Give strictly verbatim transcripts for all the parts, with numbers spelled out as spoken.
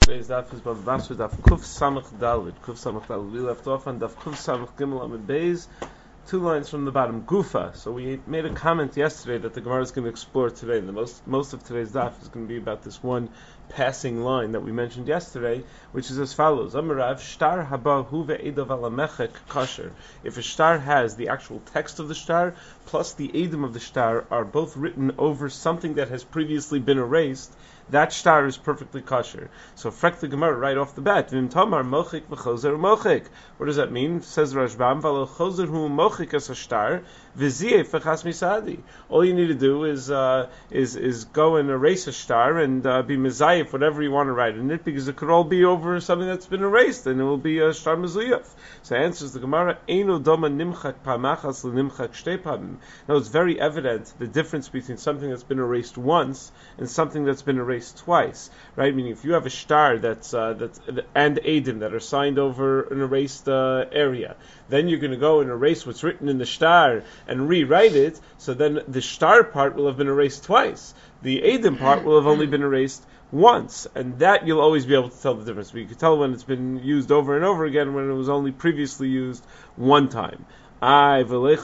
Today's daf is Bava Basra, daf Kuf Samach Dalid. Kuf Samach Dalid. We left off on daf Kuf Samach Gimel Amid Beis, two lines from the bottom. Gufa. So we made a comment yesterday that the Gemara is going to explore today. The most most of today's daf is going to be about this one passing line that we mentioned yesterday, which is as follows: Amarav Shtar Haba Huve Edav Alamechek Kasher. If a shtar has the actual text of the shtar plus the edim of the shtar are both written over something that has previously been erased, that shtar is perfectly kosher. So, frek the Gemara right off the bat. Vim tamar mochik v'chozer mochik. What does that mean? Says Rashbam, v'alo chozer hu mochik as a shtar, v'ziyeh f'chas misadi. All you need to do is uh, is is go and erase a shtar and uh, be mezayif whatever you want to write in it, because it could all be over something that's been erased, and it will be a shtar mezuyaf. So, answers the Gemara, eino doma nimchak pamachas l'nimchak shtei pamim. Now, it's very evident the difference between something that's been erased once and something that's been erased twice, right? Meaning, if you have a shtar that's uh, that's and edim that are signed over an erased uh, area, then you're going to go and erase what's written in the shtar and rewrite it. So then the shtar part will have been erased twice. The edim part will have only been erased once, and that you'll always be able to tell the difference. But you can tell when it's been used over and over again, when it was only previously used one time. Why aren't we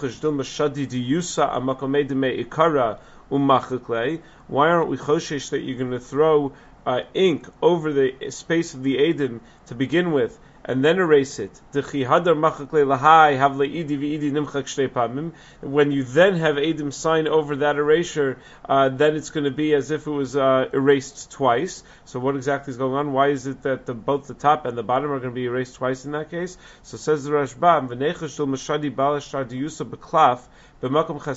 choshesh that you're going to throw uh, ink over the space of the edim to begin with, and then erase it? When you then have edim sign over that erasure, uh, then it's going to be as if it was uh, erased twice. So what exactly is going on? Why is it that the, both the top and the bottom are going to be erased twice in that case? So says the Rashbam, what you're going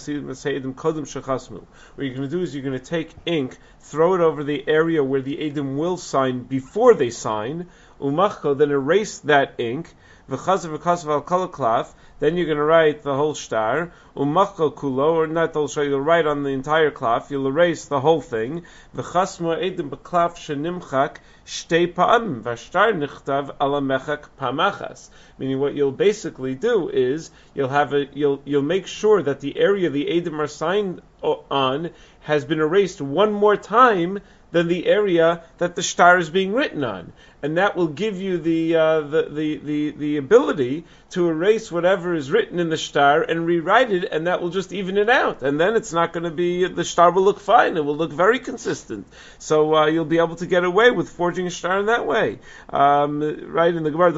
to do is you're going to take ink, throw it over the area where the edim will sign before they sign, umachko, then erase that ink, v'chazav v'chazav al kol klaf, then you're going to write the whole shtar, umachko kulo, or not the whole shtar, you'll write on the entire klaf, you'll erase the whole thing, v'chasmo edim b'klaf shenimchak shtei pa'am, v'shtar nichtav ala mechak pa'machas. Meaning, what you'll basically do is you'll have a you'll you'll make sure that the area the edim are signed on has been erased one more time than the area that the shtar is being written on, and that will give you the uh, the, the the the ability to erase whatever is written in the shtar and rewrite it, and that will just even it out, and then it's not going to be, the shtar will look fine, it will look very consistent. So uh, you'll be able to get away with forging a shtar in that way. Um, right in the Gemara,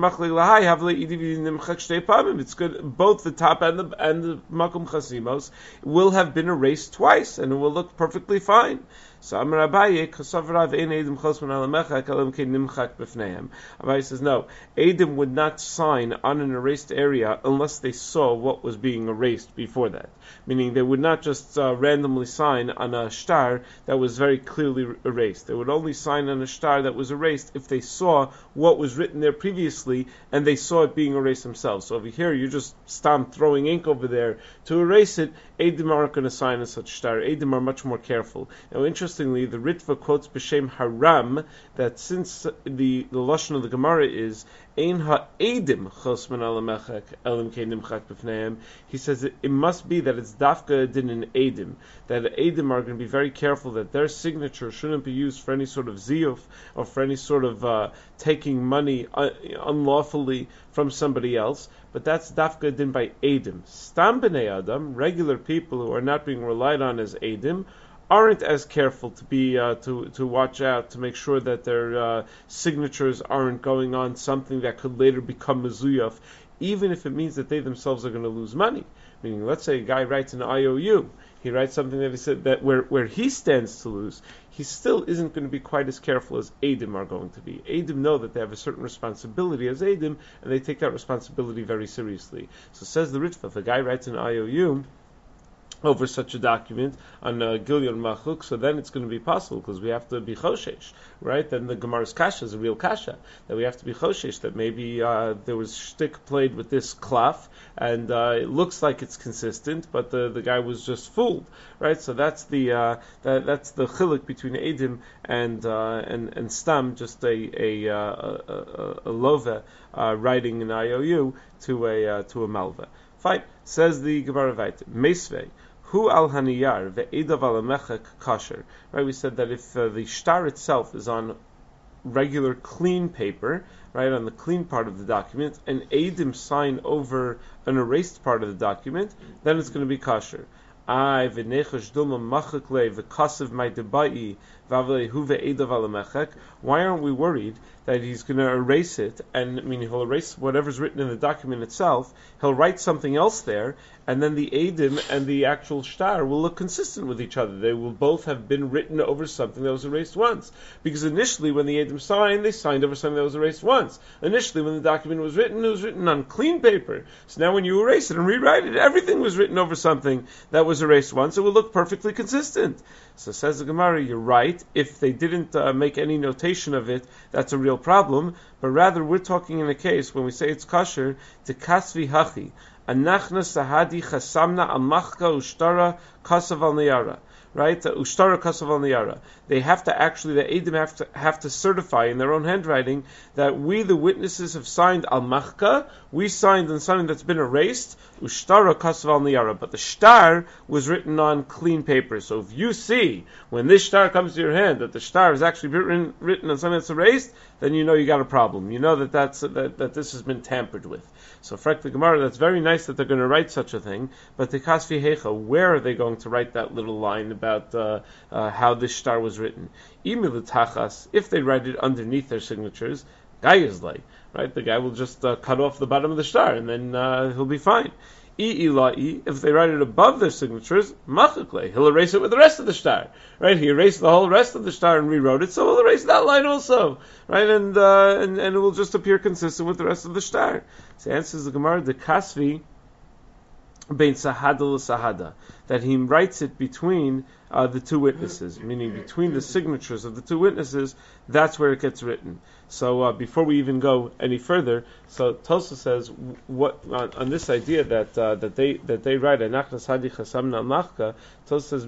it's good. Both the top and the and the makom chasimos will have been erased twice, and it will look perfectly fine. So Amar Abaye, Kosavrav ein edim chosman alamechak elam kein nimchak b'fneihem. Abaye says no, edim would not sign on an erased area unless they saw what was being erased before that. Meaning they would not just uh, randomly sign on a shtar that was very clearly erased. They would only sign on a shtar that was erased if they saw what was written there previously and they saw it being erased themselves. So over here, you're just stomp throwing ink over there to erase it. Edim aren't going to sign on such shtar. Edim are much more careful. Now, interestingly, the Ritva quotes B'Shem Haram that since the, the lashon of the Gemara is Ein ha'edim chosman alamechak elim kein nimchak b'fneihem, he says it, it must be that it's dafka din in edim, that edim are going to be very careful that their signature shouldn't be used for any sort of ziyuf or for any sort of uh, taking money uh, unlawfully from somebody else. But that's dafka din by edim. Stam b'nei adam, regular people who are not being relied on as edim, aren't as careful to be uh, to to watch out to make sure that their uh, signatures aren't going on something that could later become mezuyaf, even if it means that they themselves are going to lose money. Meaning, let's say a guy writes an I O U, he writes something that he said that where where he stands to lose, he still isn't going to be quite as careful as edim are going to be. Edim know that they have a certain responsibility as edim, and they take that responsibility very seriously. So says the Ritva, if a guy writes an I O U over such a document on uh, Gilyon Machuk, so then it's going to be possible because we have to be choshesh, right? Then the Gemara's kasha is a real kasha, that we have to be choshesh, that maybe uh, there was shtick played with this klaf, and uh, it looks like it's consistent, but the, the guy was just fooled, right? So that's the uh, that, that's the chiluk between edim and uh, and and stam, just a a a, a, a lova uh, writing an I O U to a uh, to a malva. Fine. Says the Gemara Vayt, Meisvei, Hu al haniyar ve'edav al amechek kasher. Right, we said that if uh, the shtar itself is on regular clean paper, right, on the clean part of the document, and Eidim sign over an erased part of the document, then it's going to be kosher. I v'nechash dulma machakle v'kasav my debai v'avle huve edav alamechek. Why aren't we worried that he's going to erase it, and I mean he'll erase whatever's written in the document itself, he'll write something else there, and then the Eidim and the actual shtar will look consistent with each other. They will both have been written over something that was erased once. Because initially when the Eidim signed, they signed over something that was erased once. Initially when the document was written, it was written on clean paper. So now when you erase it and rewrite it, everything was written over something that was erased once. It will look perfectly consistent. So says the Gemara, you're right. If they didn't uh, make any notation of it, that's a real problem. But rather, we're talking in a case when we say it's kosher, to kasvi hachi. Anachna sahadi chasamna amachka ushtara kasav al niyara. Right? Ushtara kasav al niyara. They have to actually, the Eidim have to, have to certify in their own handwriting that we, the witnesses, have signed al machka, we signed on something that's been erased, ushtara kasav al niyara. But the shtar was written on clean paper. So if you see, when this shtar comes to your hand, that the shtar is actually written, written on something that's erased, then you know you got a problem. You know that that's, that, that this has been tampered with. So, Frek the Gemara, that's very nice that they're going to write such a thing, but the Kasvi Hecha, where are they going to write that little line about uh, uh, how this shtar was written? If they write it underneath their signatures, Gayazlay, right? The guy will just uh, cut off the bottom of the shtar, and then uh, he'll be fine. If they write it above their signatures, Machakle, he'll erase it with the rest of the shtar, right? He erased the whole rest of the shtar and rewrote it, so he'll erase that line also, right? And uh, and, and it will just appear consistent with the rest of the shtar. So answers the Gemara, the Kasvi bein sahada l'sahada, that he writes it between uh, the two witnesses, meaning between the signatures of the two witnesses. That's where it gets written. So uh, before we even go any further, so Tosa says what on, on this idea that uh, that they that they write anachnas hadi chasamna machka. Tosa says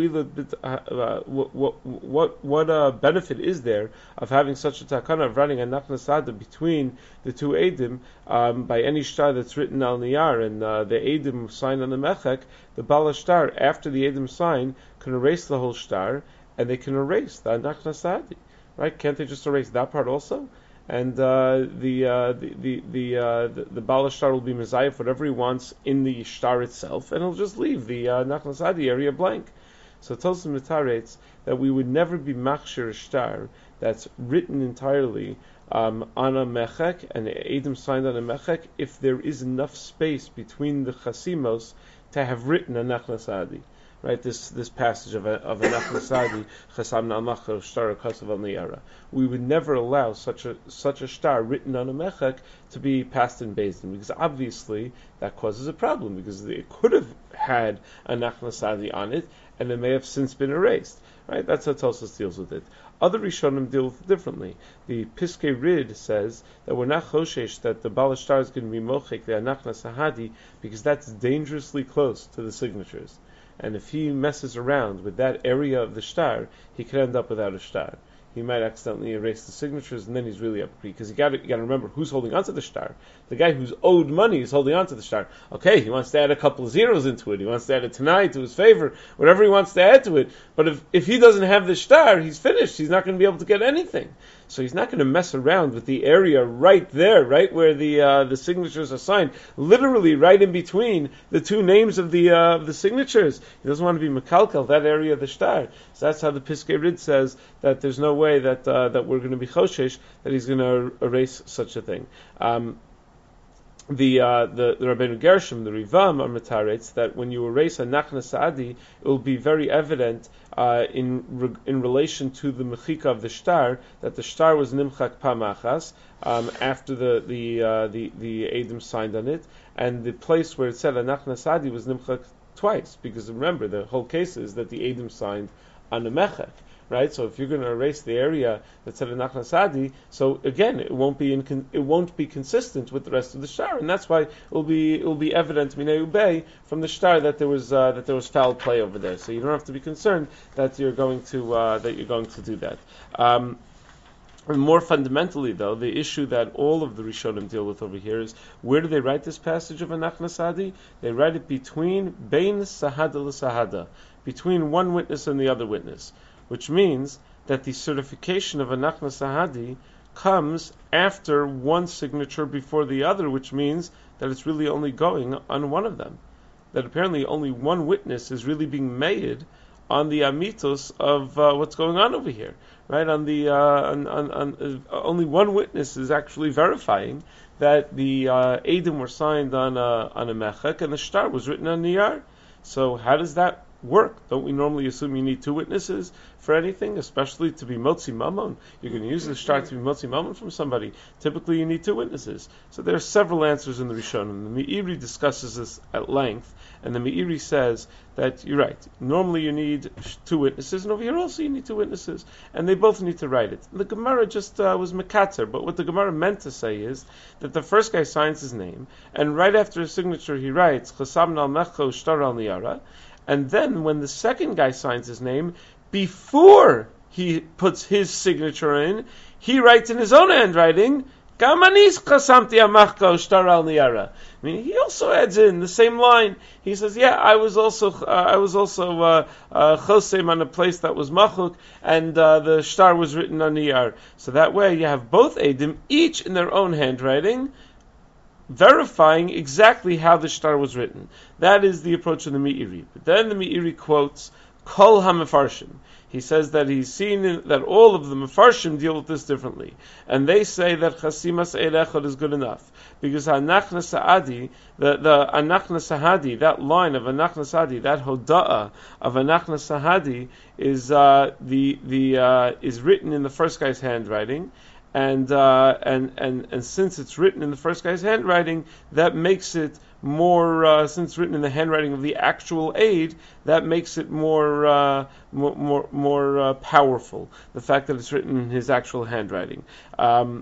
mahuila. What what what uh, benefit is there of having such a takana of writing anachnas hadi between the two eidim um, by any shtar that's written al niyar, and uh, the eidim sign on the mechek, the bala shtar after the eidim sign can erase the whole shtar, and they can erase the anachnas hadi. Right? Can't they just erase that part also? And uh, the, uh, the the the uh, the, the Baal Shtar will be mezayef whatever he wants in the shtar itself, and he'll just leave the uh, Nachlas Hadi area blank. So it tells the Mitaretz that we would never be machshir shtar that's written entirely um, on a mechek and Eidim signed on a mechek if there is enough space between the chasimos to have written a Nachlas Hadi. Right, this this passage of a of a Nachlas Hadi, Chasamna al-Machar Shtar Kasav al-Niyara. We would never allow such a such a shtar written on a mechek to be passed in Beis Din, because obviously that causes a problem, because it could have had a Nachlas Hadi on it, and it may have since been erased. Right, that's how Tosfos deals with it. Other Rishonim deal with it differently. The Piskei Rid says that we're not choshesh that the Baal Shtar is going to be mochek the Nachlas Hadi, because that's dangerously close to the signatures. And if he messes around with that area of the shtar, he could end up without a shtar. He might accidentally erase the signatures, and then he's really up because you got to remember who's holding onto the shtar. The guy who's owed money is holding onto the shtar. Okay, he wants to add a couple of zeros into it. He wants to add a tanai to his favor, whatever he wants to add to it. But if if he doesn't have the shtar, he's finished. He's not going to be able to get anything. So he's not going to mess around with the area right there, right where the uh, the signatures are signed, literally right in between the two names of the uh, of the signatures. He doesn't want to be mekalkel, that area of the shtar. So that's how the Piskei Rid says that there's no way that uh, that we're going to be choshesh that he's going to erase such a thing. Um, The uh, the, the Rabbeinu Gershom, the Rivam, are metaretz that when you erase a Nachlas Hadi, it will be very evident uh, in re, in relation to the mechika of the shtar that the shtar was nimchak pamachas um, after the the uh, the the Eidim signed on it, and the place where it said a Nachlas Hadi was nimchak twice, because remember the whole case is that the Eidim signed on the mechak. Right, so if you're going to erase the area that said a Nachlas Hadi, so again it won't be incon- it won't be consistent with the rest of the shtar, and that's why it will be it will be evident minei ubei from the shtar that there was uh, that there was foul play over there. So you don't have to be concerned that you're going to uh, that you're going to do that. Um, And more fundamentally, though, the issue that all of the Rishonim deal with over here is, where do they write this passage of a Nachlas Hadi? They write it between bein sahada l'sahada, between one witness and the other witness, which means that the certification of Anachna Sahadi comes after one signature before the other, which means that it's really only going on one of them. That apparently only one witness is really being made on the amitos of uh, what's going on over here, right? On the uh, on, on, on, uh, only one witness is actually verifying that the uh, Eidim were signed on a, on a mechek and the shtar was written on niyar. So how does that work? Don't we normally assume you need two witnesses for anything, especially to be motzi mamon? You're going to use the shtar to be motzi mamon from somebody. Typically, you need two witnesses. So there are several answers in the Rishonim. The Meiri discusses this at length, and the Meiri says that you're right. Normally, you need two witnesses, and over here also you need two witnesses, and they both need to write it. The Gemara just uh, was mekatzer, but what the Gemara meant to say is that the first guy signs his name, and right after his signature he writes chasam al mecho shtar al niyara. And then when the second guy signs his name, before he puts his signature in, he writes in his own handwriting, Gamanis chasamti amachko shtar al niyara. I mean, he also adds in the same line. He says, yeah, I was also uh, I was also uh, uh, chosem on a place that was machuk, and uh, the shtar was written on niyar. So that way you have both edim, each in their own handwriting, verifying exactly how the shtar was written. That is the approach of the Meiri. But then the Meiri quotes Kol HaMefarshim. He says that he's seen in, that all of the Mefarshim deal with this differently. And they say that Chasimas Eid Echad is good enough. Because Anachna Sa'adi, the, the Anachna Sahadi, that line of Anachna Sahadi, that Hoda'ah of Anachna Sahadi is, uh, the, the, uh, is written in the first guy's handwriting. And, uh, and and and since it's written in the first guy's handwriting, that makes it more. Uh, since it's written in the handwriting of the actual aid, that makes it more uh, more more, more uh, powerful. The fact that it's written in his actual handwriting. Um,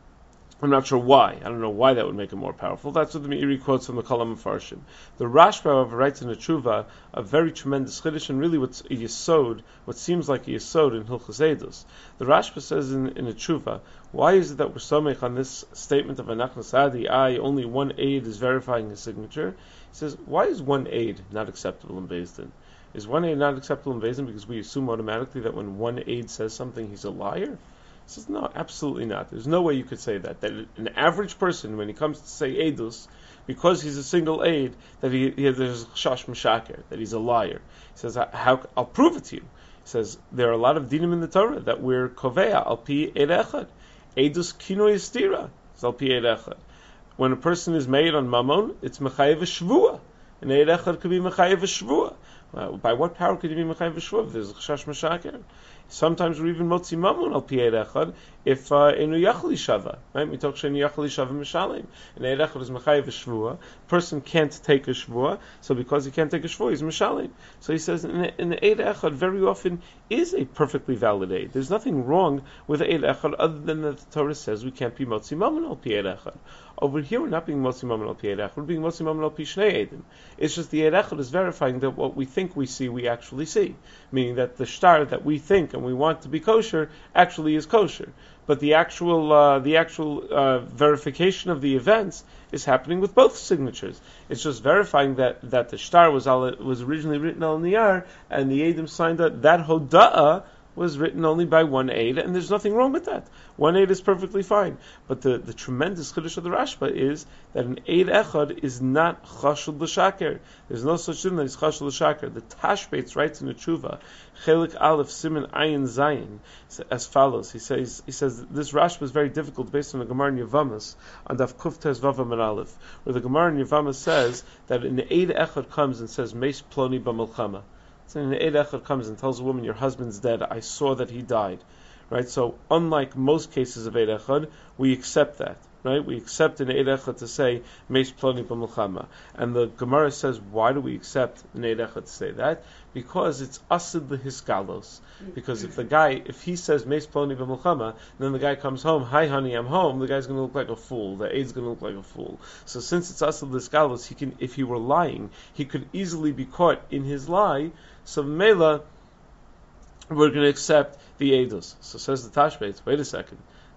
I'm not sure why. I don't know why that would make it more powerful. That's what the Meiri quotes from the Kolam Mefarshim. The Rashba, however, writes in a tshuva a very tremendous chiddush, and really what's a yesod, what seems like a yesod in Hilchos Eidos. The Rashba says in, in a tshuva, why is it that we're somech on this statement of Anachna Sadi, I, only one aid is verifying his signature? He says, why is one aid not acceptable in Beis Din? Is one aid not acceptable in Beis Din because we assume automatically that when one aid says something, he's a liar? He says, no, absolutely not. There's no way you could say that. That an average person, when he comes to say Eidus, because he's a single aid, that he, he there's shash mishaker, that he's a liar. He says, how, I'll prove it to you. He says, there are a lot of dinim in the Torah that we're kovea, al pi eid echad. Eidus kino yistira, it's al pi eid echad. When a person is made on mammon, it's mechayev shvua. An eid echad could be mechayev shvua. Well, by what power could you be mechayev shvua if there's a shash mishaker? Sometimes we're even motzi mamun al pi eid echad if enu yachli shava, right? We talk she'enu yachli shava mishalim. An eid echad is mechayev shvua. Person can't take a shvua, so because he can't take a shvua, he's mishalim. So he says, in the eid echad very often is a perfectly valid aid. There's nothing wrong with eid echad other than that the Torah says we can't be motzi mamun al pi eid echad. Over here, we're not being motzi mamun al pi eid echad. We're being motzi mamun al pi shnei eidim. It's just the eid echad is verifying that what we think we see, we actually see. Meaning that the shtar that we think and we want to be kosher actually is kosher. But the actual uh, the actual uh, verification of the events is happening with both signatures. It's just verifying that, that the shtar was al, was originally written al niyar and the eidim signed that that hoda'ah was written only by one aid, and there's nothing wrong with that. One aid is perfectly fine. But the, the tremendous chiddush of the Rashba is that an aid echad is not chashul l'shaker. There's no such thing as chashul l'shaker. The Tashbetz writes in the Tshuva, Chelik Aleph Siman Ayin Zayin, as follows. He says, he says this Rashba is very difficult based on the Gemara in Yavamas on Daf Kuf Tes Vavam and Aleph, where the Gemara in Yavamas says that an aid echad comes and says Meis Ploni B'Milchama. So an Eid Echad comes and tells a woman, your husband's dead, I saw that he died. Right? So unlike most cases of Eid Echad, we accept that. Right? We accept an Eid Echad to say, Meis Ploni B'Milchama. And the Gemara says, why do we accept an Eid Echad to say that? Because it's asid l'hiskalos. Because if the guy, if he says Meis Ploni B'Milchama, then the guy comes home, hi honey, I'm home, the guy's going to look like a fool. The Eid's going to look like a fool. So since it's asid l'hiskalos, he can, if he were lying, he could easily be caught in his lie. So Mela, we're going to accept the Eidos. So says the Tashbetz, wait a second.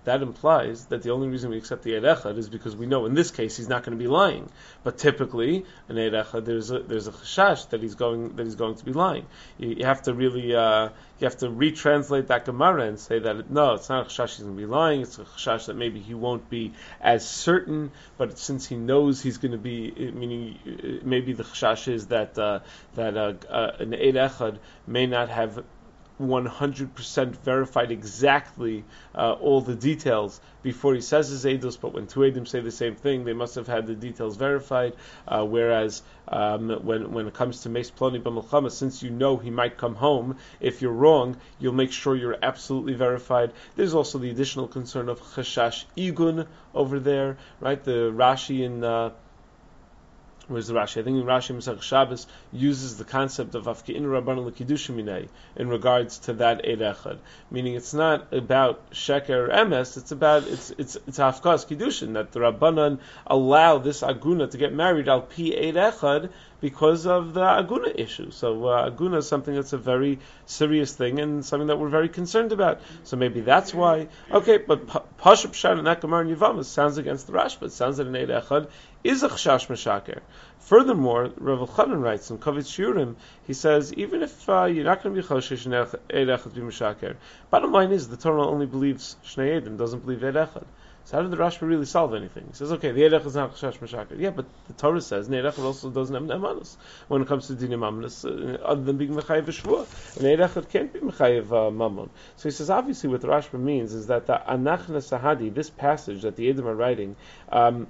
that implies that the only reason we accept the Eid Echad is because we know in this case he's not going to be lying. But typically, in Eid Echad, there's a there's a chashash that he's going that he's going to be lying. You, you have to really uh, you have to retranslate that Gemara and say that no, it's not a chashash he's going to be lying. It's a chashash that maybe he won't be as certain. But since he knows he's going to be, meaning maybe the chashash is that uh, that uh, uh, an Eid Echad may not have one hundred percent verified exactly uh, all the details before he says his eidos, but when two eidim say the same thing, they must have had the details verified. Uh, whereas um, when when it comes to Meis Ploni B'Milchama, since you know he might come home, if you're wrong, you'll make sure you're absolutely verified. There's also the additional concern of Chashash Igun over there, right? The Rashi in uh, Where's the Rashi? I think in Rashi Masech Shabbos uses the concept of Afke'in Rabbanan L'Kiddushim Minei in regards to that Eid Echad. Meaning it's not about Sheker or Emes, it's about, it's it's it's Hafkas Kiddushin, that the Rabbanan allow this Aguna to get married al Pi Eid Echad because of the Aguna issue. So uh, Aguna is something that's a very serious thing and something that we're very concerned about. So maybe that's why. Okay, but Pashup Pshat and that Gemara in Yevamos sounds against the Rashba. It sounds that an Eid Echad is a Chashash Meshaker. Furthermore, Rav Elchanan writes in Kavitz Shiurim, he says, even if uh, you're not going to be Choshesh in Eid Echad be Meshaker, bottom line is the Torah only believes Shnei Eidim, doesn't believe Eid Echad. So how did the Rashba really solve anything? He says, okay, the Eid Echad is not Chashash Meshaker. Yeah, but the Torah says the Eid Echad also doesn't have Ne'emanus when it comes to Dinim Amnus, uh, other than being Mechayev Shvuah. And Eid Echad can't be Mechayev uh, Mammon. So he says, obviously what the Rashba means is that the Anachna Sahadi, this passage that the Eidim are writing, um,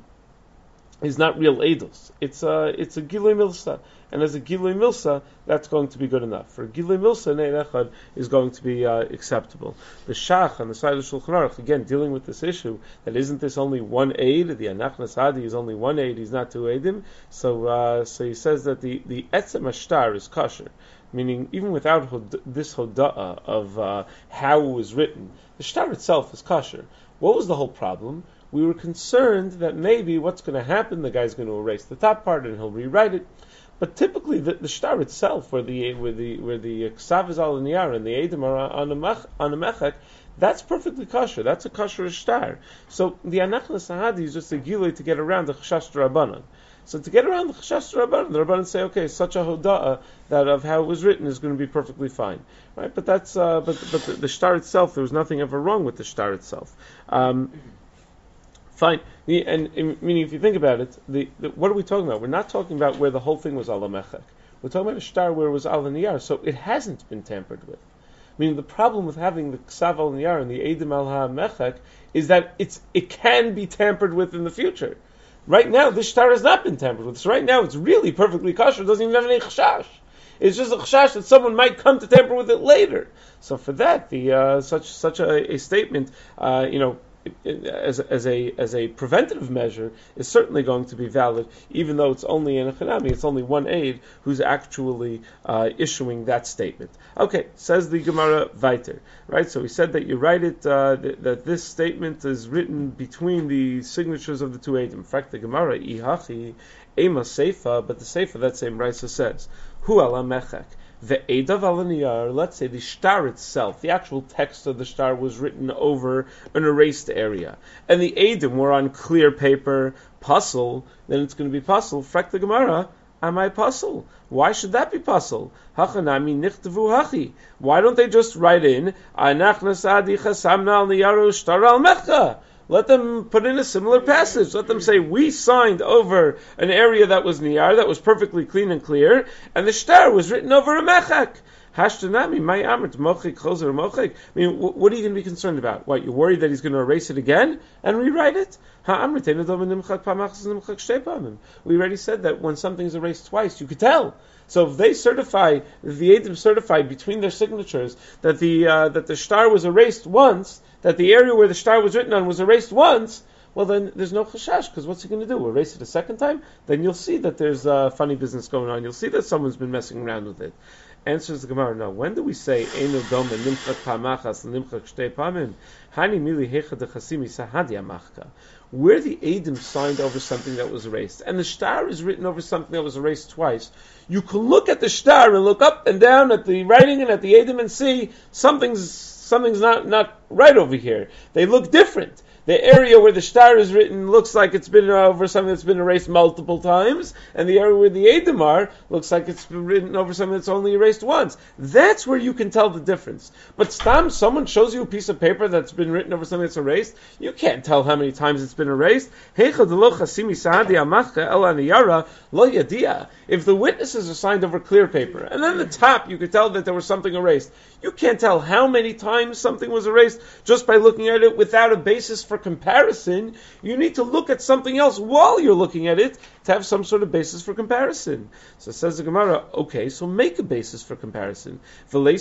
is not real eidos. It's a it's a Gilui Milsa, and as a Gilui Milsa, that's going to be good enough. For a Gilui Milsa, an Eid Echad is going to be uh, acceptable. The Shach on the side of Shulchan Aruch, again dealing with this issue that isn't this only one Eid? The Anachna Sadi is only one Eid. He's not two Eidim. So uh, so he says that the the Etzem Ashtar is kosher, meaning even without hod- this hoda'ah of uh, how it was written, the shtar itself is kosher. What was the whole problem? We were concerned that maybe what's going to happen, the guy's going to erase the top part and he'll rewrite it. But typically, the, the shtar itself, where the where the where the ksav is al niyar and the edim are on a mech, on a mechak, that's perfectly kosher. That's a kosher shtar. So the anachna sahadi is just a gilui to get around the chashash rabbanan. So to get around the chashash rabbanan, the rabbanan say, okay, such a hoda'ah that of how it was written is going to be perfectly fine, right? But that's uh, but but the, the shtar itself, there was nothing ever wrong with the shtar itself. Um, Fine, and, and meaning if you think about it, the, the, what are we talking about? We're not talking about where the whole thing was al mechak. We're talking about a shtar where it was al niyar, so it hasn't been tampered with. Meaning the problem with having the ksav al niyar and the edim al ha-mechak is that it's it can be tampered with in the future. Right now, this shtar has not been tampered with. So right now, it's really perfectly kosher. It doesn't even have any chashash. It's just a chashash that someone might come to tamper with it later. So for that, the uh, such such a, a statement, uh, you know. As, as a as a preventative measure is certainly going to be valid, even though it's only in a chanami, it's only one aid who's actually uh, issuing that statement. Okay, says the Gemara weiter, right? So we said that you write it uh, that, that this statement is written between the signatures of the two aidim. In fact, the Gemara ihachi ema seifa, but the seifa that same Raisa says hu ala mechak. The Eidav al niyar, let's say the shtar itself, the actual text of the shtar was written over an erased area, and the Eidim were on clear paper, puzzle, then it's going to be puzzle. Frek the Gemara, am I puzzle? Why should that be puzzle? Hachanami nichtavu hachi. Why don't they just write in Anachna sadi chasamna al niyaru shtar al mecha? Let them put in a similar passage. Let them say, we signed over an area that was niyar, that was perfectly clean and clear, and the shtar was written over a mechak. Hashtanami, my amrit, mochik, choser, mochik. I mean, what are you going to be concerned about? What, you're worried that he's going to erase it again and rewrite it? We already said that when something's erased twice, you could tell. So if they certify, if the Eidim certify between their signatures that the uh, that the shtar was erased once, that the area where the shtar was written on was erased once, well then there's no chashash, because what's he going to do? Erase it a second time? Then you'll see that there's uh, funny business going on. You'll see that someone's been messing around with it. Answers the Gemara, no. When do we say Eino doma nimchak pamachas nimchak shtei pamim? Hani mili hecha dechasimi sahadi amachka. Where the Eidim signed over something that was erased, and the shtar is written over something that was erased twice, you can look at the shtar and look up and down at the writing and at the Eidim and see something's something's not, not right over here. They look different. The area where the shtar is written looks like it's been over something that's been erased multiple times, and the area where the Eidim are looks like it's been written over something that's only erased once. That's where you can tell the difference. But stam, someone shows you a piece of paper that's been written over something that's erased, you can't tell how many times it's been erased. If the witnesses are signed over clear paper, and then the top you could tell that there was something erased, you can't tell how many times something was erased just by looking at it without a basis for comparison. You need to look at something else while you're looking at it to have some sort of basis for comparison. So says the Gemara, okay, so make a basis for comparison. Why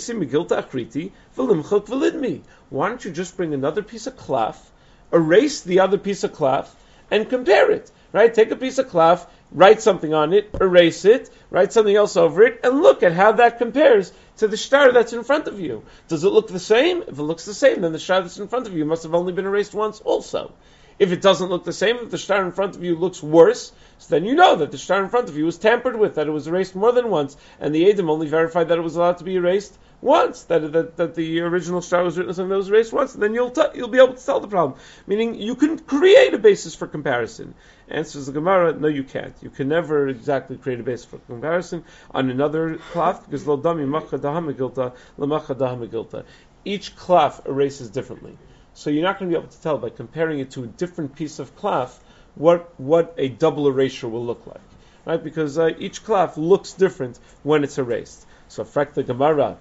don't you just bring another piece of cloth, erase the other piece of cloth, and compare it? Right? Take a piece of cloth, write something on it, erase it, write something else over it, and look at how that compares to the shtar that's in front of you. Does it look the same? If it looks the same, then the shtar that's in front of you must have only been erased once also. If it doesn't look the same, if the shtar in front of you looks worse, so then you know that the shtar in front of you was tampered with, that it was erased more than once, and the Eidim only verified that it was allowed to be erased once, that that, that the original shtar was written as something that was erased once, and then you'll t- you'll be able to tell the problem. Meaning, you can create a basis for comparison. Answers the Gemara, no, you can't. You can never exactly create a basis for comparison on another cloth, because lo dami macha daha megilta, la macha daha megilta. Each cloth erases differently. So you're not going to be able to tell by comparing it to a different piece of cloth what what a double erasure will look like, right? Because uh, each cloth looks different when it's erased. So, frak the Gemara,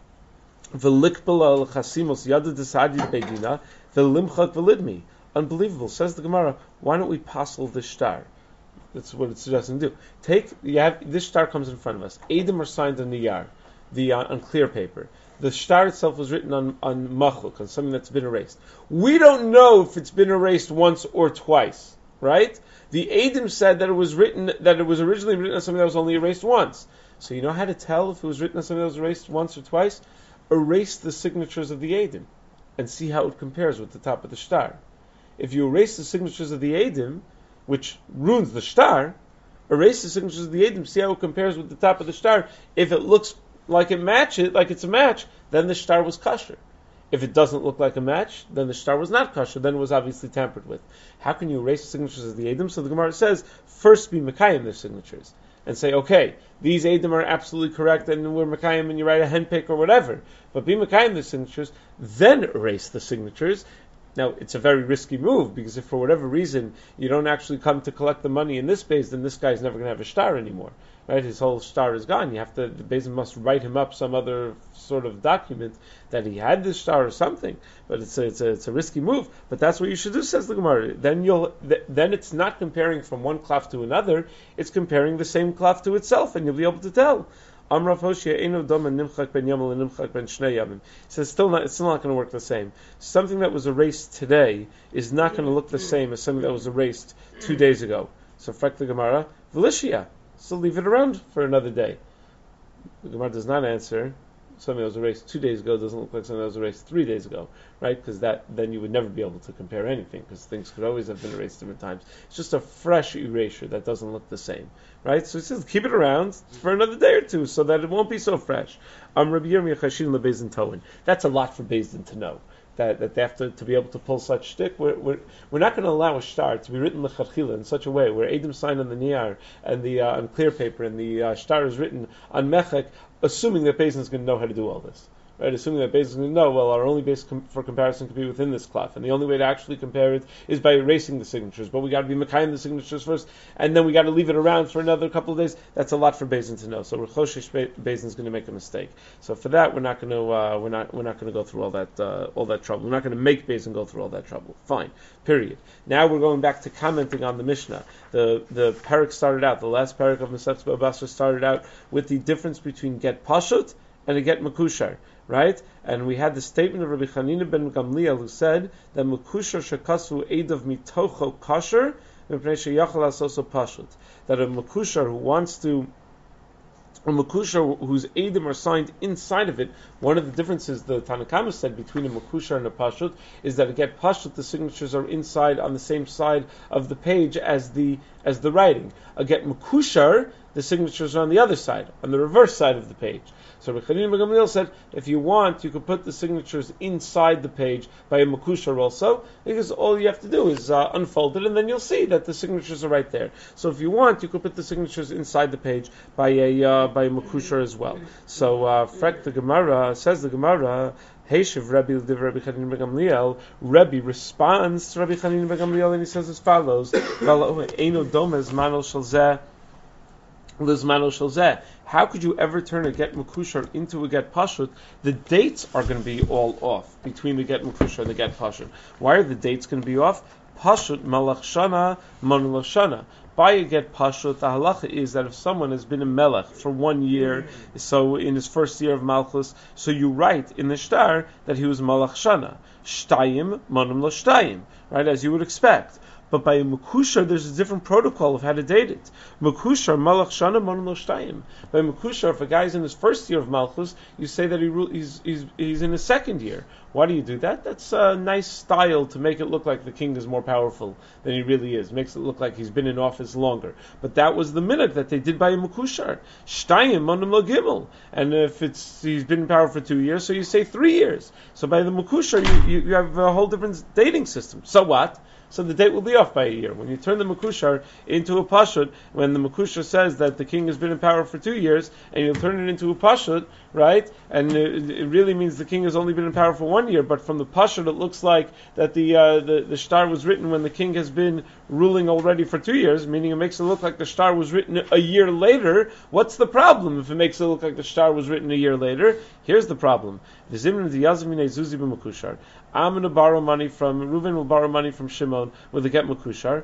v'likbel al chasimos yadu desadi bedina v'limchak v'lidmi. Unbelievable, says the Gemara. Why don't we passel this shtar? That's what it's suggesting to do. Take you have this shtar comes in front of us. Eidim are signed on the yar, the uh, on clear paper. The shtar itself was written on, on machluk, on something that's been erased. We don't know if it's been erased once or twice, right? The Eidim said that it was written, that it was originally written on something that was only erased once. So you know how to tell if it was written on something that was erased once or twice? Erase the signatures of the Eidim and see how it compares with the top of the shtar. If you erase the signatures of the Eidim, which ruins the shtar, erase the signatures of the Eidim, see how it compares with the top of the shtar. If it looks like it matches, like it's a match, then the shtar was kosher. If it doesn't look like a match, then the shtar was not kosher, then it was obviously tampered with. How can you erase the signatures of the Eidim? So the Gemara says, first be Mekayim their signatures, and say, okay, these Eidim are absolutely correct, and we're Mekayim, and you write a henpick or whatever, but be Mekayim their signatures, then erase the signatures. Now, it's a very risky move, because if for whatever reason you don't actually come to collect the money in this base, then this guy's never going to have a shtar anymore. Right? His whole shtar is gone. You have to, the Beis Din must write him up some other sort of document that he had this shtar or something. But it's a, it's a, it's a risky move. But that's what you should do, says the Gemara. Then you'll, th- then it's not comparing from one cloth to another. It's comparing the same cloth to itself, and you'll be able to tell. Amrav Hoshia Eino Doma Nimchak Ben Yamel and Nimchak Ben Shnei Yamim. Says still not, it's still not going to work the same. Something that was erased today is not going to look the same as something that was erased two days ago. So, frak the Gemara, Velishia. So leave it around for another day. The Gemara does not answer. Something that was erased two days ago doesn't look like something that was erased three days ago, right? Because that then you would never be able to compare anything, because things could always have been erased different times. It's just a fresh erasure that doesn't look the same, right? So it says keep it around for another day or two, so that it won't be so fresh. Um, Rabbi Yirmiyah Chashin leBeis Din Towen. That's a lot for Beis Din to know. That, that they have to, to be able to pull such shtick. We're, we're, we're not going to allow a shtar to be written lechatchila in such a way where Eidim sign on the niyar and the uh, on clear paper and the uh, shtar is written on mechek, assuming that Beis Din is going to know how to do all this. Right, assuming that Beis Din is going to know, well, our only base com- for comparison can be within this cloth, and the only way to actually compare it is by erasing the signatures. But we got to be mekayim the signatures first, and then we got to leave it around for another couple of days. That's a lot for Beis Din to know. So Rechoshish Beis Din is going to make a mistake. So for that, we're not going to uh, we're not we're not going to go through all that uh, all that trouble. We're not going to make Beis Din go through all that trouble. Fine. Period. Now we're going back to commenting on the Mishnah. The the parak started out. The last parak of Masechta Bava Basra started out with the difference between get pashut and a get makushar. Right? And we had the statement of Rabbi Chanina ben Gamliel who said that Mekushar shekasu eidav mitocho kasher mipnei sheyachal asoso pashut. That a Mekushar who wants to, a Mekushar whose eidim are signed inside of it, one of the differences the Tanakama said between a Mekushar and a pashut is that a get pashut, the signatures are inside on the same side of the page as the as the writing. A get Mekushar, the signatures are on the other side, on the reverse side of the page. So Rabbi Chanina ben Gamliel said, if you want, you could put the signatures inside the page by a makushar also, because all you have to do is uh, unfold it, and then you'll see that the signatures are right there. So if you want, you could put the signatures inside the page by a uh, by a makushar as well. So uh, Frek the Gemara says the Gemara. Heishiv Rabbi L'div Rabbi Chanina ben Gamliel. Rabbi responds to Rabbi Chanina ben Gamliel, and he says as follows: Eino domez manol shalzeh. How could you ever turn a get makushar into a get pashut? The dates are going to be all off between the get makushar and the get pashut. Why are the dates going to be off? Pashut malach shana manul shana. By a get pashut, the halacha is that if someone has been a melech for one year, so in his first year of malchus, so you write in the shtar that he was malach shana. Shtayim manum lo shtayim, right, as you would expect. But by a Makushar, there's a different protocol of how to date it. Makushar, Malach Shana, Mon Lo Shtayim. By Makushar, if a guy's in his first year of Malchus, you say that he he's, he's, he's in his second year. Why do you do that? That's a nice style to make it look like the king is more powerful than he really is. Makes it look like he's been in office longer. But that was the minute that they did by a Makushar. Shtayim, Mon Lo Gimel. And if it's he's been in power for two years, so you say three years. So by the Makushar, you, you, you have a whole different dating system. So what? So the date will be off by a year. When you turn the Makushar into a Pashut, when the Makushar says that the king has been in power for two years, and you'll turn it into a Pashut, right? And it, it really means the king has only been in power for one year, but from the Pashut it looks like that the, uh, the the shtar was written when the king has been ruling already for two years, meaning it makes it look like the shtar was written a year later. What's the problem if it makes it look like the shtar was written a year later? Here's the problem. I'm going to borrow money from, Reuven will borrow money from Shimon with a get makushar.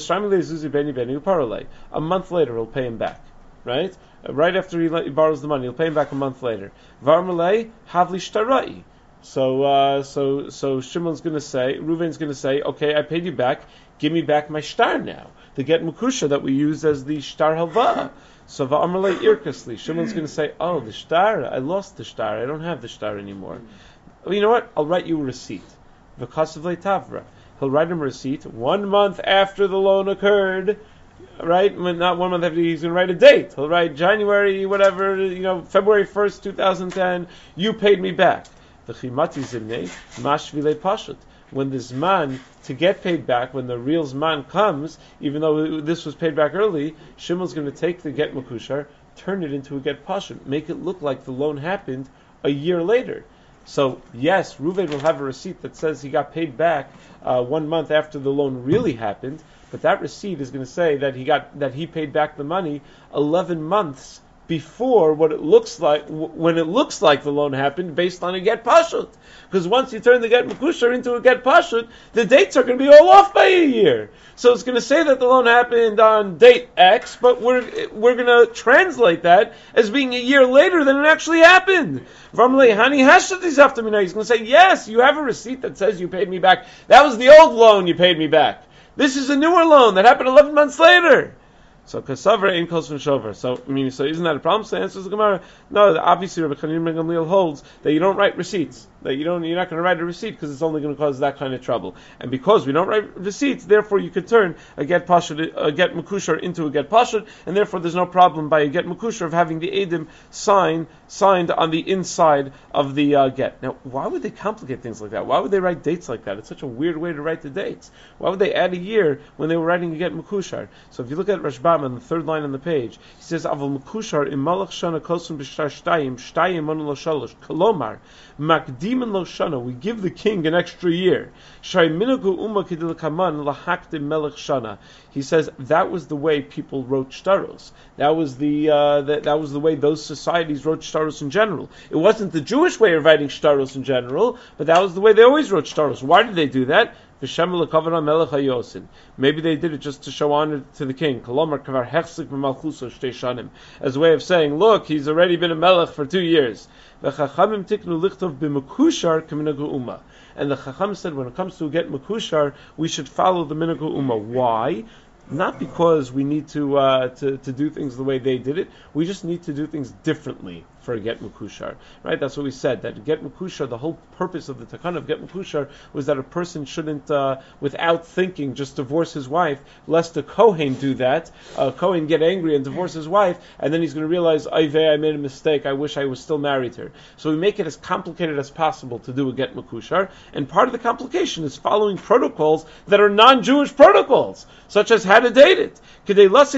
A month later he'll pay him back. Right? Right after he, he borrows the money, he'll pay him back a month later. Varmalei havli shtarai. So, uh, so, so Shimon's going to say, Reuven's going to say, okay, I paid you back, give me back my shtar now. The get makushar that we use as the shtar halva. So va'amalei irkasli. Shimon's going to say, oh, the shtar, I lost the shtar, I don't have the shtar anymore. Well, you know what? I'll write you a receipt. V'kasavlei tavra. He'll write him a receipt one month after the loan occurred, right? Not one month after, he's going to write a date. He'll write January, whatever, you know, February first, twenty ten, you paid me back. The chimati zimnei, mashvilei pashut. When the zman to get paid back, when the real zman comes, even though this was paid back early, Shimon's going to take the get makushar, turn it into a get pashut, make it look like the loan happened a year later. So yes, Reuven will have a receipt that says he got paid back uh, one month after the loan really happened, but that receipt is going to say that he got that he paid back the money eleven months before what it looks like when it looks like the loan happened based on a get pashut. Because once you turn the get makushar into a get pashut, the dates are going to be all off by a year. So it's going to say that the loan happened on date X, but we're we're going to translate that as being a year later than it actually happened. He's going to say, yes, you have a receipt that says you paid me back. That was the old loan you paid me back. This is a newer loan that happened eleven months later. So kasavra ain't close from shover. So I mean, so isn't that a problem? So answers the Gemara. No, obviously Rabbi Chanina ben Gamliel holds that you don't write receipts. That you don't, you're not going to write a receipt because it's only going to cause that kind of trouble. And because we don't write receipts, therefore you could turn a get pashut, a get makushar into a get pashut, and therefore there's no problem by a get makushar of having the edim sign signed on the inside of the uh, get. Now, why would they complicate things like that? Why would they write dates like that? It's such a weird way to write the dates. Why would they add a year when they were writing a get makushar? So if you look at Rashbam on the third line on the page, he says, "Aval makushar im malach shana kosum b'shtar shtayim shtayim manu lo shalosh kolomar makdimin lo shana." We give the king an extra year. Shay minagu umma kidil kaman lahakdim melech shana. He says that was the way people wrote shtaros. That was the uh, that, that was the way those societies wrote shtaros in general. It wasn't the Jewish way of writing shtaros in general, but that was the way they always wrote shtaros. Why did they do that? Maybe they did it just to show honor to the king. As a way of saying, look, he's already been a melech for two years. And the Chacham said, when it comes to get makushar, we should follow the minagu ummah. Why? Not because we need to, uh, to to do things the way they did it. We just need to do things differently from for a get mukushar, right? That's what we said, that get mukushar, the whole purpose of the takana of get mukushar was that a person shouldn't, uh, without thinking, just divorce his wife, lest a Kohen do that, a Kohen get angry and divorce his wife, and then he's going to realize, I made a mistake, I wish I was still married to her. So we make it as complicated as possible to do a get mukushar, and part of the complication is following protocols that are non-Jewish protocols, such as how to date it. Because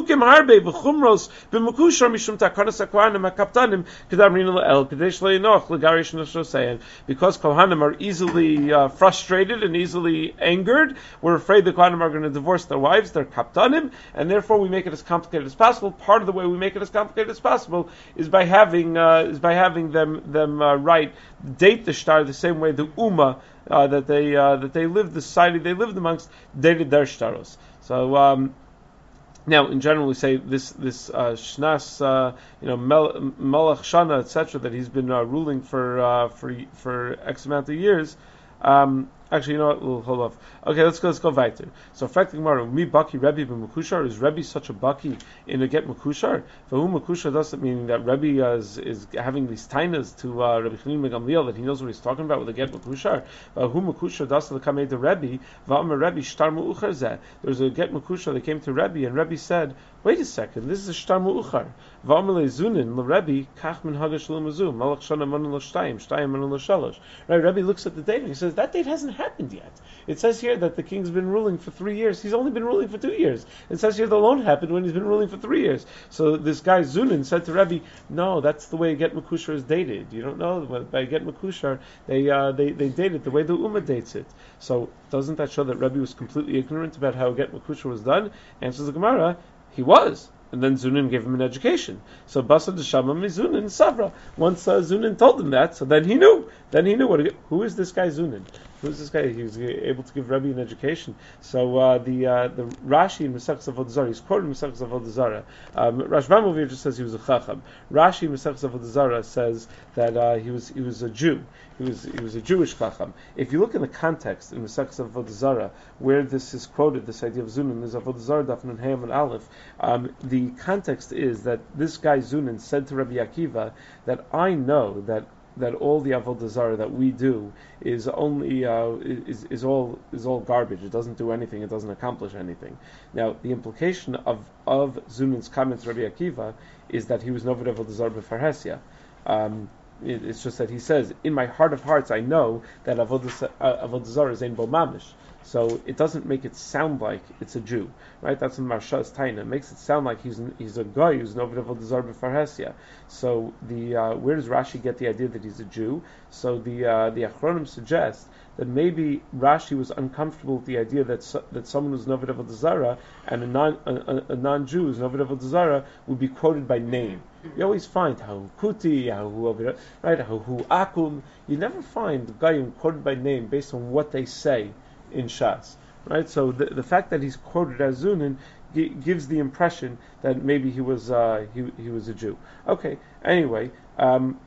Kohanim are easily uh, frustrated and easily angered, we're afraid the Kohanim are going to divorce their wives, they're kaptanim, and therefore we make it as complicated as possible. Part of the way we make it as complicated as possible is by having uh, is by having them them uh, write date the shtar the same way the Ummah uh, that they uh, that they lived, the society they lived amongst, dated their shtaros. So um, now, in general, we say this this uh, shnas, uh, you know, Mel- Melech Shana, et cetera, that he's been uh, ruling for uh, for for X amount of years. Um, Actually, you know what? We'll hold off. Okay, let's go. Let's go weiter. So, fact Gemara, mi baki Rebbe b'Mukushar, is Rebbe such a baki in a get Mukushar? For whom Mukushar doesn't mean that Rebbe uh, is, is having these tainas to uh, Rebbe Chanina ben Gamliel, that he knows what he's talking about with a get Mukushar. But whom Mukushar does the kamei the Rebbe? Va'amer Rebbe shtar mu'uchar zeh. There's a get Mukushar that came to Rebbe, and Rebbe said, "Wait a second, this is a shtar mu'uchar. Va'amer lezunin leRebbe kach min hagash l'mazu malach shana manu l'shtayim shtayim manu l'shalosh." Right? Rebbe looks at the date and he says that date hasn't happened yet. It says here that the king's been ruling for three years. He's only been ruling for two years. It says here the loan happened when he's been ruling for three years. So this guy Zunin said to Rebbe, "No, that's the way Get Mekushar is dated. You don't know by Get Mekushar they uh, they they date it the way the Ummah dates it." So doesn't that show that Rebbe was completely ignorant about how Get Mekushar was done? Answers the Gemara, he was. And then Zunin gave him an education. So Basa Deshama Mizunin Savra. Once uh, Zunin told him that, so then he knew. Then he knew what. To, who is this guy Zunin? Who is this guy? He was able to give Rebbe an education. So uh, the uh, the Rashi in Masechus Avodah Zarah, he's quoted in Masechus Avodah Zarah. Um, Rashbam over here just says he was a chacham. Rashi in Masechus Avodah Zarah says that uh, he was he was a Jew. He was he was a Jewish chacham. If you look in the context in Masechus Avodah Zarah, where this is quoted, this idea of Zunin, there's Avodah Zarah Daf Nun Hey and Aleph. Um, the context is that this guy Zunin said to Rabbi Akiva that I know that. that all the avodah zarah that we do is only uh, is is all is all garbage. It doesn't do anything. It doesn't accomplish anything. Now, the implication of of Zunin's comments, Rabbi Akiva, is that he was novad avodah zarah b'farhesia. Um, it, it's just that he says, in my heart of hearts, I know that avodah uh, avodah zarah is ein bo mamish. So it doesn't make it sound like it's a Jew, right? That's in Marsha's Taina. It makes it sound like he's he's a guy who's novad avodah zarah b'farhesia. So the uh, where does Rashi get the idea that he's a Jew? So the uh, the Achronim suggest that maybe Rashi was uncomfortable with the idea that so, that someone who's novad avodah zarah and a non a, a non-Jew who's novad avodah zarah would be quoted by name. You always find Hahu Kuti, Hahu right, Hahu Akum. You never find the guy quoted by name based on what they say in Shas, right? So the the fact that he's quoted as Zunin g- gives the impression that maybe he was uh, he he was a Jew. Okay. Anyway, um,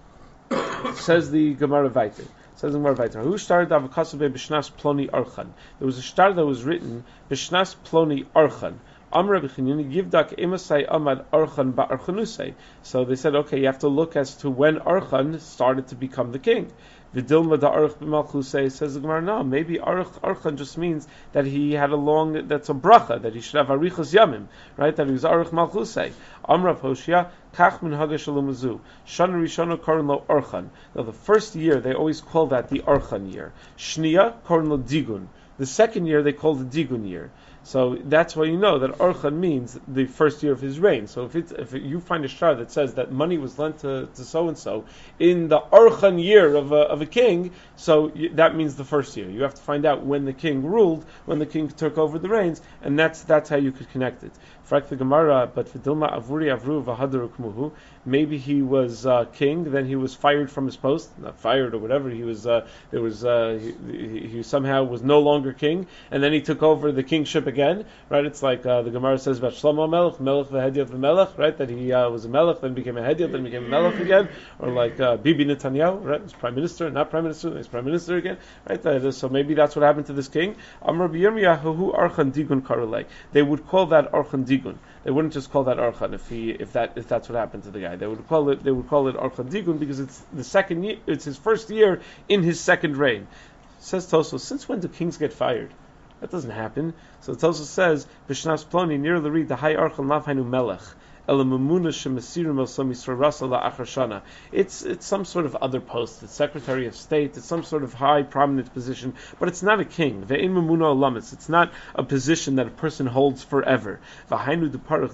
says the Gemara Vayter. Says the Gemara Vayter. Who started Avakasabe B'Shnas Ploni Archan? There was a star that was written B'Shnas Ploni Archan. Amr B'Chinini Givdak Emasai Amad Archan Ba'Archanusei. So they said, okay, you have to look as to when Archan started to become the king. Vidilma da Arch b'Malchusei, says the Gemara, no, maybe Arch, Archan just means that he had a long, that's a bracha, that he should have Arichas Yamim, right, that he was Arch Malchusei. Amra Hoshia, Kach min Haga Shalom Azu, Shana Rishona Korin lo Archan. Now the first year, they always call that the Archan year. Shnia Korin lo Digun. The second year, they call the Digun year. So that's why you know that Archan means the first year of his reign. So if it's, if it, you find a shtar that says that money was lent to, to so and so in the Archan year of a, of a king, so you, that means the first year. You have to find out when the king ruled, when the king took over the reins, and that's that's how you could connect it. Frak the Gemara, but Vidilma Avuri Avru V'Hadar Ukmuhu. Maybe he was uh, king, then he was fired from his post, not fired or whatever. He was uh, there was uh, he, he somehow was no longer king, and then he took over the kingship again. again, right? It's like uh, the Gemara says about Shlomo Melech, Melech v'Hediot v'Melech, right? That he uh, was a Melech, then became a Hediot, then became a Melech again, or like uh, Bibi Netanyahu, right? He's prime minister, not prime minister, then he's prime minister again, right? That is, so maybe that's what happened to this king. Amar B'Yirmiyahu Archan Digun Karulei. They would call that Archan Digun. They wouldn't just call that Archan if he if that if that's what happened to the guy. They would call it they would call it Archan Digun because it's the second year, it's his first year in his second reign. Says Tosfos, since when do kings get fired? That doesn't happen. So Tosfos says, B'shnas Ploni near the read the Hay Archan Lav Hainu Melech. It's it's some sort of other post. It's Secretary of State. It's some sort of high prominent position, but it's not a king. It's not a position that a person holds forever. And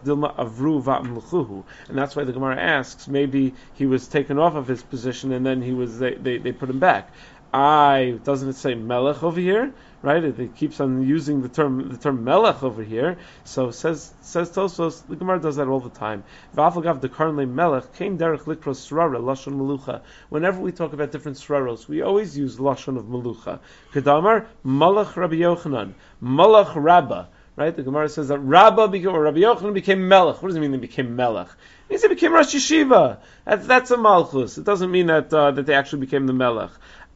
that's why the Gemara asks, maybe he was taken off of his position and then he was they, they, they put him back. I doesn't it say Melech over here? Right? It, it keeps on using the term the term Melech over here. So says says Tosfos, the Gemara does that all the time. V'afagav dekarnle Melech came derech likros srara lashon melucha. Whenever we talk about different sraros, we always use lashon of melucha. Kedamar Malach Rabbi Yochanan, Malach Rabba. Right? The Gemara says that Rabba became, or Rabbi Yochanan became Melech. What does it mean they became Melech? It means they became Rosh Yeshiva. That's, that's a Malchus. It doesn't mean that uh, that they actually became the Melech. He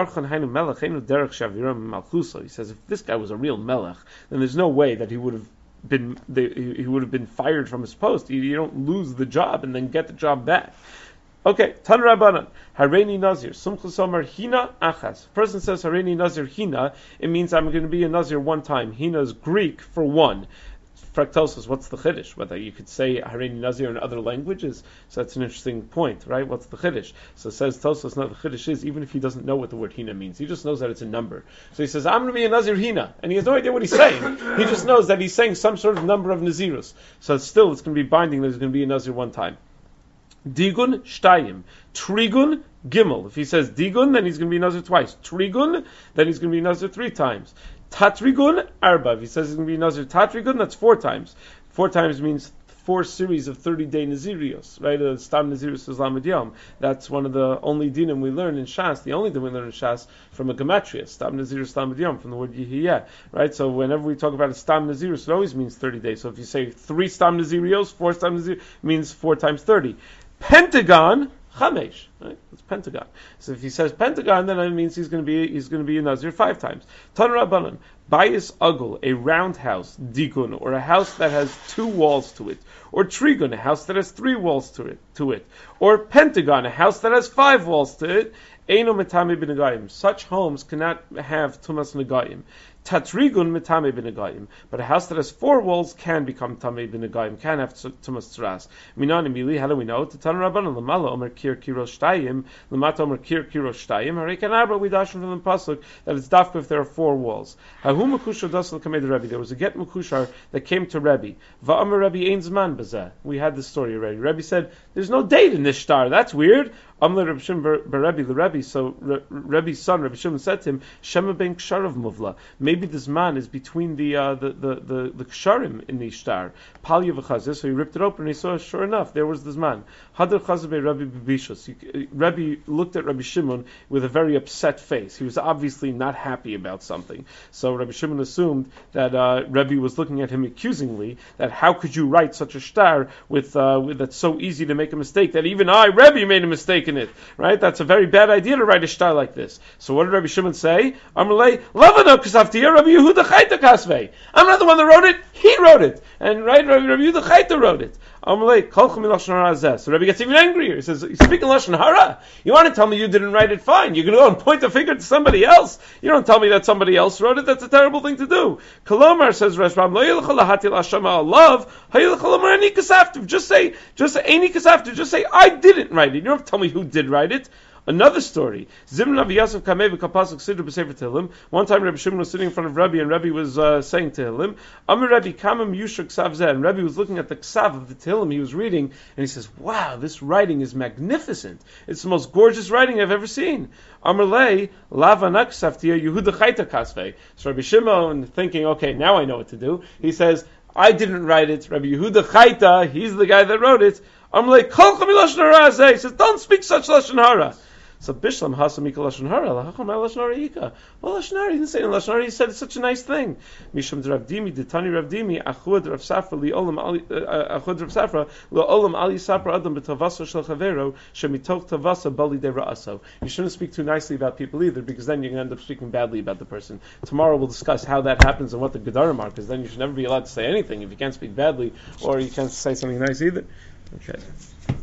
says if this guy was a real Melech, then there's no way that he would have been they, he would have been fired from his post. You, you don't lose the job and then get the job back. Okay, Tan Rabbanan, Hareini Nazir, Sumchus Omer Hina Achas. Person says Hareini Nazir Hina, it means I'm going to be a Nazir one time. Hina is Greek for one. Fractosis, what's the Chiddush? Whether you could say Hareini Nazir in other languages, so that's an interesting point, right? What's the Chiddush? So it says Tosos, no, the Chiddush is, even if he doesn't know what the word Hina means, he just knows that it's a number. So he says, I'm going to be a Nazir Hina, and he has no idea what he's saying. He just knows that he's saying some sort of number of Nazirus. So still, it's going to be binding that he's going to be a Nazir one time. Digun Shtayim. Trigun Gimel. If he says Digun, then he's going to be Nazir twice. Trigun, then he's going to be Nazir three times. Tatrigun Arba. If he says he's going to be Nazir Tatrigun, that's four times. Four times means four series of thirty-day Nazirios, right? Uh, Stam Nazirus is Lamed Yom. That's one of the only dinim we learn in Shas, the only thing we learn in Shas from a Gematria, Stam Nazirus Lamed Yom, from the word Yihiyah, right? So whenever we talk about a Stam Nazirus, it always means thirty days. So if you say three Stam Nazirios, four Stam Nazirios, means four times thirty. Pentagon, Chamesh, right? It's pentagon. So if he says pentagon, then it means he's going to be he's going to be a Nazir five times. Tan Rabbanan, Bayis Ugl, a round house, Digun, or a house that has two walls to it, or Trigun, a house that has three walls to it, to it, or Pentagon, a house that has five walls to it. Eino Metame B'Negayim. Such homes cannot have Tumas Negayim. Tatrigun Metame B'Negayim. But a house that has four walls can become Tame B'Negayim, can have Tumas Tzaras. Minan Emili, how do we know? Tatan Rabbanan Lamala Omer Kir Kirosh Shtayim, Lamata Omer Kir Kirosh Shtayim, Harekan Abra, we dash from the Pasuk that it's dafka if there are four walls. Hahu Makushar Dasal Kamed Rebbe. There was a get Makushar that came to Rebbe. Va'amer Rebbe Ein Zman Bazeh. We had this story already. Rebbe said, there's no date in this star. That's weird. Amle Reb Shimon bar Rebbe the Rebbe. So Re- Rebbe's son Rebbe Shimon said to him, Shema ben Ksharav Muvla. Maybe this man is between the uh, the the the, the Ksharim in the star. Palya v'chazeh. So he ripped it open and he saw, sure enough, there was this man. Hadar chazeh be Rebbe b'bishos. Rebbe looked at Rebbe Shimon with a very upset face. He was obviously not happy about something. So Rebbe Shimon assumed that uh, Rebbe was looking at him accusingly. That how could you write such a star with, uh, with that's so easy to make a mistake that even I, Rebbe, made a mistake in it, right? That's a very bad idea to write a shtar like this. So what did Rabbi Shimon say? Amalei, Lavana Kasaftiya, Rabbi Yehuda Chayta Kasvei. I'm not the one that wrote it, he wrote it. And right, Rabbi Yehuda Chayta wrote it. Amalei, Kolchum Lashon Hara Zeh. So Rabbi gets even angrier. He says, you speak in Lashon Hara? You want to tell me you didn't write it? Fine. You're going to go and point a finger to somebody else? You don't tell me that somebody else wrote it? That's a terrible thing to do. Kolomar, says Rashbam, Lo Yilcha Lahati Lashama Alav, Hayilcha Lomar Ani Kasaftiv. Just say, just say, Ani Kasaftiv. Just say, I didn't write it. You don't have to tell me who did write it. Another story. Zimna v'Yasef Kamei v'Kapasuk Siddur b'Sefer Tehillim. One time Rabbi Shimon was sitting in front of Rabbi, and Rabbi was uh, saying Tehillim. Amir Rabbi Kamim Yushak Ksav Zeh. And Rabbi was looking at the Ksav of the Tehillim he was reading, and he says, "Wow, this writing is magnificent. It's the most gorgeous writing I've ever seen." Amir Lei Lavanak Ksavtia Yehuda Chayta Kasvei. So Rabbi Shimon, thinking, okay, now I know what to do. He says, I didn't write it. Rabbi Yehuda Chayta, he's the guy that wrote it. Amir Lei Kol Chamil Lashon Hara Zeh. He says, don't speak such Lashon Hara. So Bishlam Hasa Mika Lashon Hara, Lahacham Lashon Hara Yika. Well, Lashon Hara, he didn't say in Lashon Hara, he said it's such a nice thing. Misham Rav Dimi, Ditani Rav Dimi, Achud Rav Safra, Li Olam Ali, Achud Rav Safra, Li Olam Ali Sapra Adam B'Tavaso Shel Chavero, Shemitoch Tavasa Bali De Ra'aso. You shouldn't speak too nicely about people either, because then you're going to end up speaking badly about the person. Tomorrow we'll discuss how that happens and what the Gedarim are, because then you should never be allowed to say anything if you can't speak badly, or you can't say something nice either. Okay.